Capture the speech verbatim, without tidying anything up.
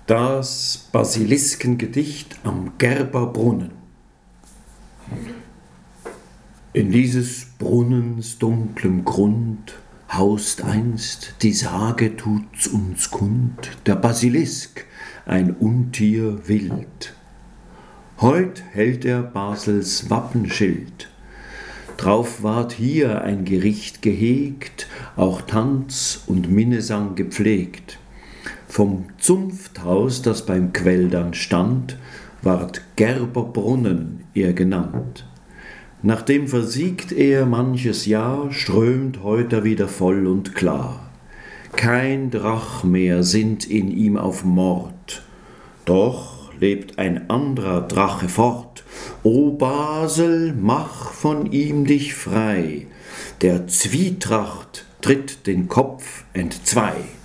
Das Basiliskengedicht am Gerberbrunnen. In dieses Brunnens dunklem Grund haust einst, die Sage tut's uns kund, der Basilisk, ein Untier wild. Heut hält er Basels Wappenschild. Drauf ward hier ein Gericht gehegt, auch Tanz und Minnesang gepflegt. Vom Zunfthaus, das beim Quell dann stand, ward Gerberbrunnen er genannt. Nachdem versiegt er manches Jahr, strömt heut er wieder voll und klar. Kein Drach mehr sinnt in ihm auf Mord, doch lebt ein anderer Drache fort. O Basel, mach von ihm dich frei, der Zwietracht tritt den Kopf entzwei.